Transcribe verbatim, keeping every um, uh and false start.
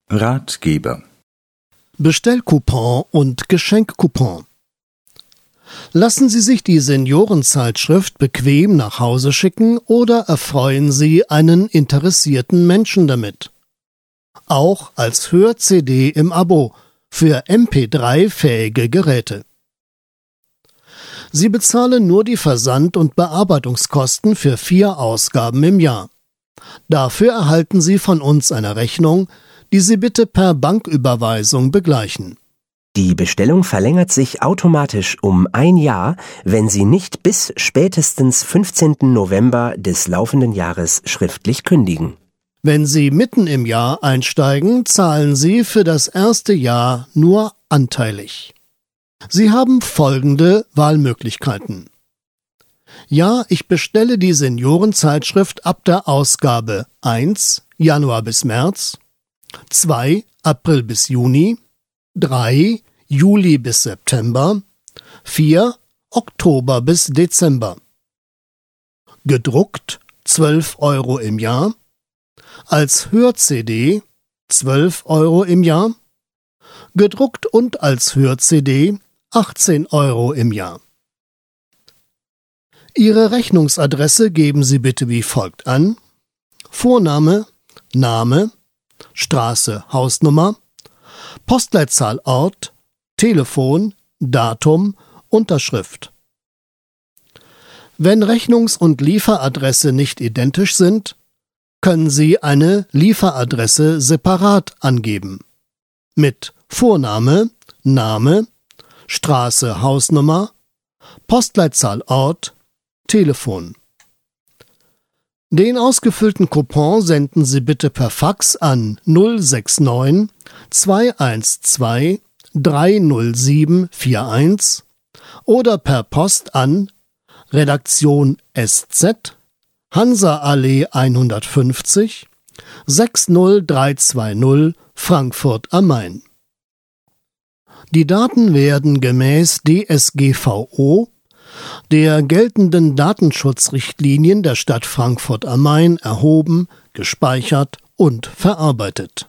Ratgeber. Bestellcoupon und Geschenkcoupon. Lassen Sie sich die Seniorenzeitschrift bequem nach Hause schicken oder erfreuen Sie einen interessierten Menschen damit. Auch als Hör-C D im Abo für M P drei fähige Geräte. Sie bezahlen nur die Versand- und Bearbeitungskosten für vier Ausgaben im Jahr. Dafür erhalten Sie von uns eine Rechnung, die Sie bitte per Banküberweisung begleichen. Die Bestellung verlängert sich automatisch um ein Jahr, wenn Sie nicht bis spätestens fünfzehnten November des laufenden Jahres schriftlich kündigen. Wenn Sie mitten im Jahr einsteigen, zahlen Sie für das erste Jahr nur anteilig. Sie haben folgende Wahlmöglichkeiten. Ja, ich bestelle die Seniorenzeitschrift ab der Ausgabe eins Januar bis März, zwei April bis Juni, drei Juli bis September, vier Oktober bis Dezember. Gedruckt zwölf Euro im Jahr, als Hör-C D zwölf Euro im Jahr, gedruckt und als Hör-C D achtzehn Euro im Jahr. Ihre Rechnungsadresse geben Sie bitte wie folgt an: Vorname, Name, Straße, Hausnummer, Postleitzahl, Ort, Telefon, Datum, Unterschrift. Wenn Rechnungs- und Lieferadresse nicht identisch sind, können Sie eine Lieferadresse separat angeben. Mit Vorname, Name, Straße, Hausnummer, Postleitzahl, Ort, Telefon. Den ausgefüllten Coupon senden Sie bitte per Fax an null sechs neun zwei eins zwei drei null sieben vier eins oder per Post an Redaktion S Z, Hansa-Allee hundertfünfzig, sechs null drei zwei null, Frankfurt am Main. Die Daten werden gemäß D S G V O, der geltenden Datenschutzrichtlinien der Stadt Frankfurt am Main, erhoben, gespeichert und verarbeitet.